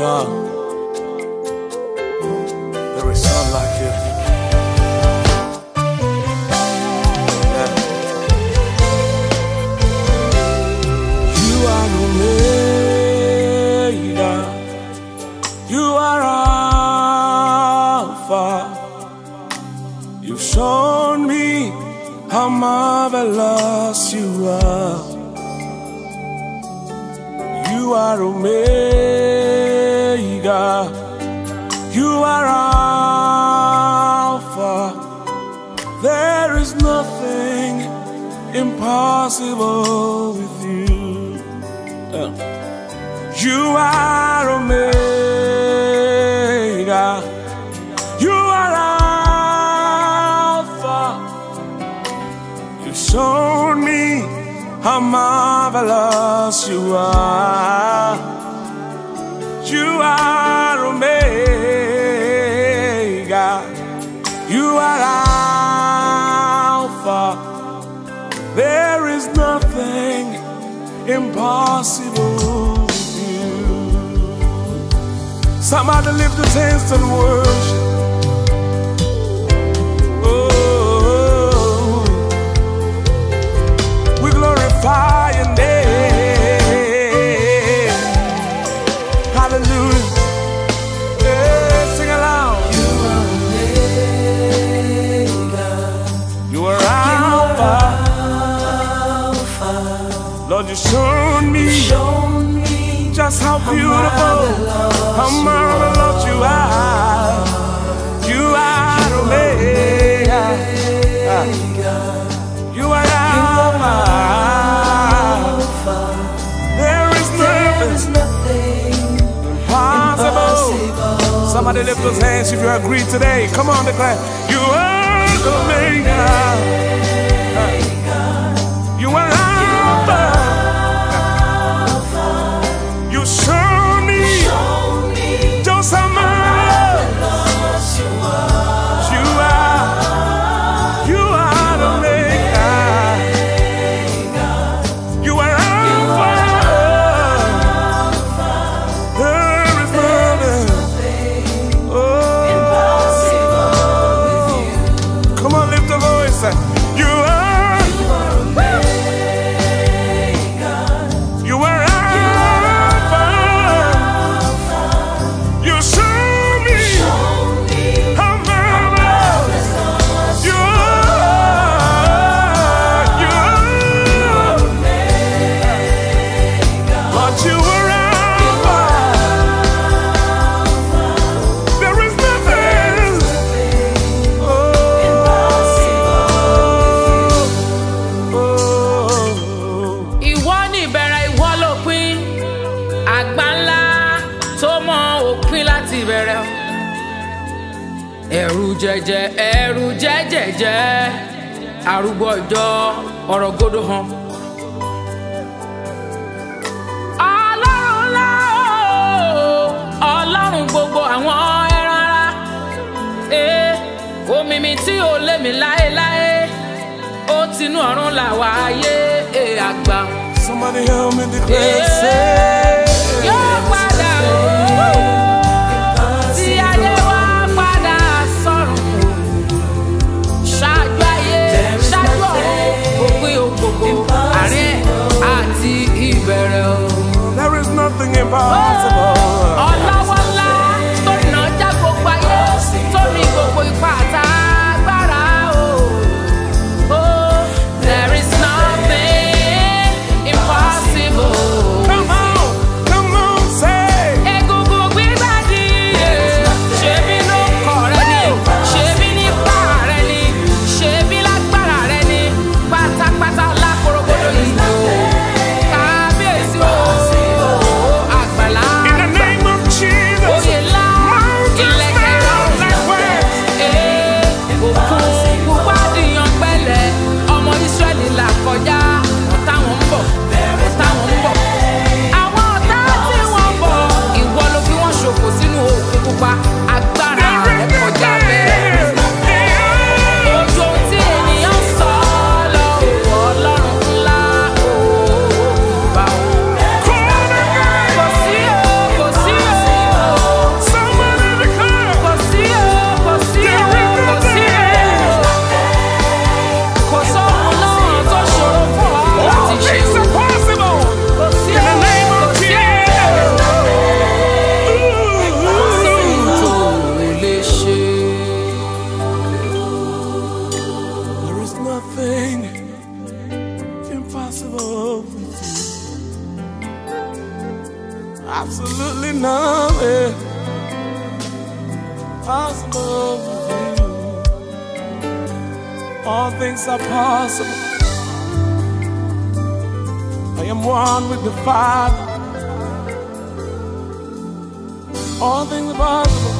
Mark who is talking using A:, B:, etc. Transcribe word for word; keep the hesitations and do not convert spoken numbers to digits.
A: Alpha. There is none like you. Yeah. You are Omega. You are Alpha. You've shown me how marvelous you are. You are Omega. You are Alpha. There is nothing impossible with you. Uh. You are Omega. You are Alpha. You've shown me how marvelous you are. You are Omega. You are Alpha. There is nothing impossible with you. Somebody lift his hands and worship. Glorify your name. Hallelujah. Yeah, sing aloud.
B: You are Omega.
A: You are Alpha.
B: Alpha.
A: Lord, you showed me,
B: Show me
A: just how beautiful, how marvelous you are. You are Omega. You are Alpha. There is nothing impossible. Somebody lift those hands if you agree today. Come on, declare. You are Omega. You are Alpha. You show me just how marvelous you are. You are Omega. You are Alpha. There is nothing impossible with you. Come on, lift the voice. You are. You are Alpha. You show me how marvelous you are. You are. But you are Alpha. There is nothing. Oh, oh, oh.
C: Ìwọ ni ìbẹ̀rẹ̀, ìwọ lópin, àgbà ńlá tó mọ òpin láti ìbẹ̀rẹ̀. Ẹ̀rù jẹjẹ, ẹ̀rù jẹjẹjẹ, arúgbó ọjọ́, ọ̀rọ̀ gòdò hàn. Ọlọ́run ńlá o, Ọlọ́run gbogbo àwọn ẹran ara. Eh, omi mi tí ò lé mi láéláé, ó tinú ọ̀run là wá ayé àgbà.
A: Somebody help me declare. Say,
C: Yóò padà o, tí ayé wa padà sọ̀rọ̀. Ṣáájú ayé, ṣáájú ọ̀run, òpin ògbògbò, àárín àti ìbẹ̀rẹ̀ o.
A: there is nothing impossible.
C: Ọlọ́wọ́ ńlá tó nà já gbogbo ayé, tó ní gbogbo ipá àtàgbára o. Oh, there is nothing impossible.
A: Come on, come on, say.
C: Egungun gbígbàdì, ṣebí ló kọ̀ rẹ ni, ṣebí nípa rẹ ni, ṣebí lágbára rẹ ni, pátápátá lákòrókòdó yìí o. Kábíyèsí o, àgbàlá
A: nothing impossible with you. Absolutely nothing possible with you. All things are possible. I am one with the Father. All things are possible.